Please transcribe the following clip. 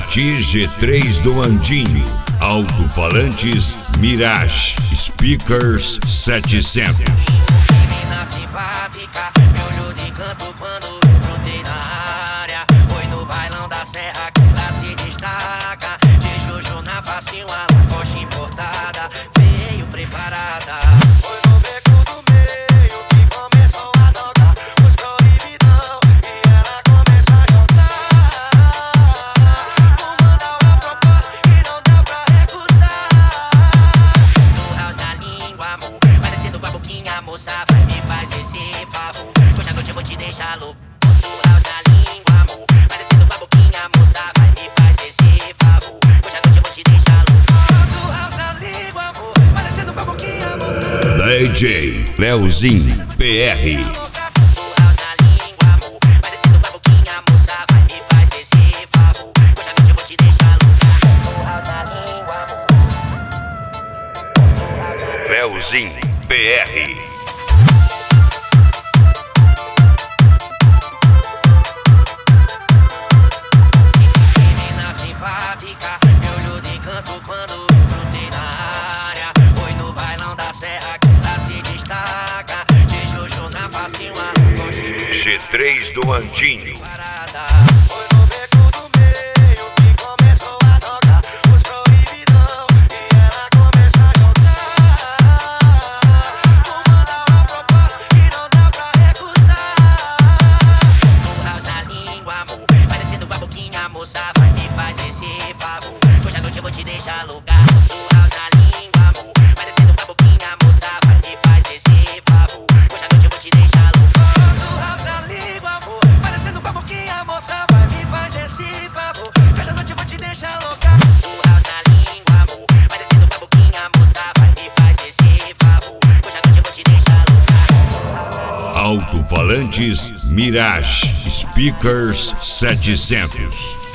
ti G3 do Andinho, alto-falantes Mirage, speakers 700. Menina simpática, me olhou de canto quando eu brotei na área. Foi no bailão da serra que ela se destaca. De Jojo na face, uma lacoste importada, veio preparada. Foi no beco do meio que começou a tocar os proibidão e ela começou a jogar. Vou mandar uma proposta que não dá pra recusar. No house da língua, amor, parecendo com a boquinha, moça, vai me faz esse favor, que hoje à noite eu vou te deixar louco. No house da língua, amor, parecendo com a boquinha, moça, vai me faz esse favor, que hoje à noite eu vou te deixar louco. No house da língua, amor, parecendo com a boquinha, moça, DJ Leozinho PR. no house da língua, amor, parecendo com a boquinha, moça, vai me faz esse favor, que hoje à noite eu vou te deixar louco. No house da língua, amor. Leozinho PR. Menina simpática, me olhou de canto quando eu brotei na área. Foi no bailão da serra que ela se destaca. De Jojo na face, uma lacoste G3 do Andinho. parada. Foi no beco do meio que começou a tocar os proibidão e ela começou a jogar. Vou mandar uma proposta que não dá pra recusar. No house da língua, amor, parecendo com a boquinha, moça, vai me faz esse favor, que hoje à noite eu vou te deixar louca. No house da língua, amor, parecendo com a boquinha, moça, vai me faz esse favor, que hoje à noite eu vou te deixar louca. No house da língua, amor, parecendo com a boquinha, moça, vai me faz esse favor, que hoje à noite eu vou te deixar louca. No house da língua, amor, parecendo com a boquinha, moça, vai me faz esse favor, que hoje à noite eu vou te deixar louca. Alto-falantes Mirage, speakers 700.